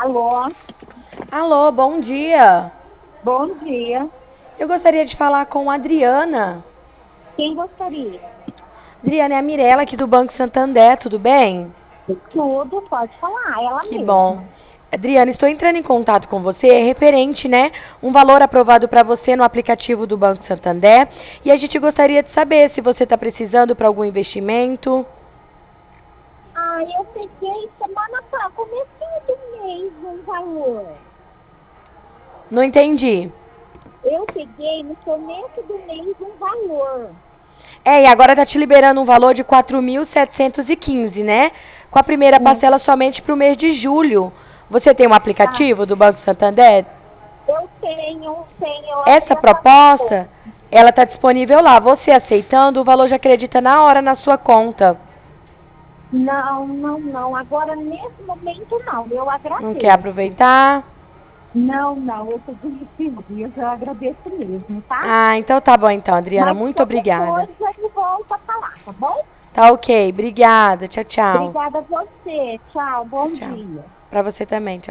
Alô, Alô, bom dia. bom dia. Eu gostaria de falar com a Adriana. Quem gostaria? Adriana, é a Mirella aqui do Banco Santander, tudo bem? Tudo, pode falar, ela Que bom. mesma. Adriana, estou entrando em contato com você, referente, né, um valor aprovado para você no aplicativo do Banco Santander. E a gente gostaria de saber se você está precisando para algum investimento. Eu peguei semana passada, comecinho do mês, um valor. Não entendi. Eu peguei no começo do mês um valor. E agora está te liberando um valor de 4.715, né? Com a primeira parcela somente para o mês de julho. Você tem um Ah, aplicativo do Banco Santander? eu tenho, eu abri Essa a conta hoje. proposta, ela está disponível lá. Você aceitando, o valor já acredita na hora na sua conta. Não. Agora, nesse momento, não. Eu Não quer agradeço. aproveitar? Não, eu peguei esses dias, eu agradeço mesmo, tá? Ah, então tá bom então, Adriana. Mas Muito qualquer obrigada. coisa, ele volta a falar, tá bom? Tá ok. Obrigada. Tchau, tchau. Obrigada a você. Tchau, Tchau, bom tchau. dia. Pra você também. Tchau.